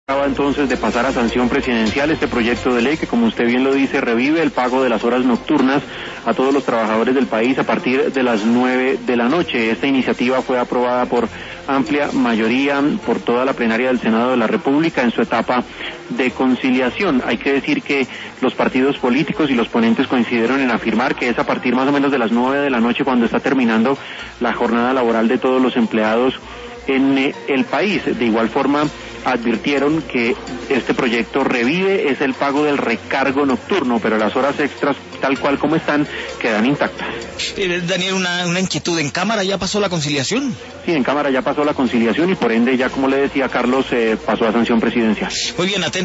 Acaba entonces de pasar a sanción presidencial este proyecto de ley que, como usted bien lo dice, revive el pago de las horas nocturnas a todos los trabajadores del país a partir de las 9 de la noche. Esta iniciativa fue aprobada por amplia mayoría por toda la plenaria del Senado de la República en su etapa de conciliación. Hay que decir que los partidos políticos y los ponentes coincidieron en afirmar que es a partir más o menos de las 9 de la noche cuando está terminando la jornada laboral de todos los empleados en el país. De igual forma, advirtieron que este proyecto revive es el pago del recargo nocturno, pero las horas extras, tal cual como están, quedan intactas. Daniel, una inquietud. ¿En Cámara ya pasó la conciliación? Sí, en Cámara ya pasó la conciliación y por ende ya, como le decía Carlos, pasó a sanción presidencial. Muy bien, atento.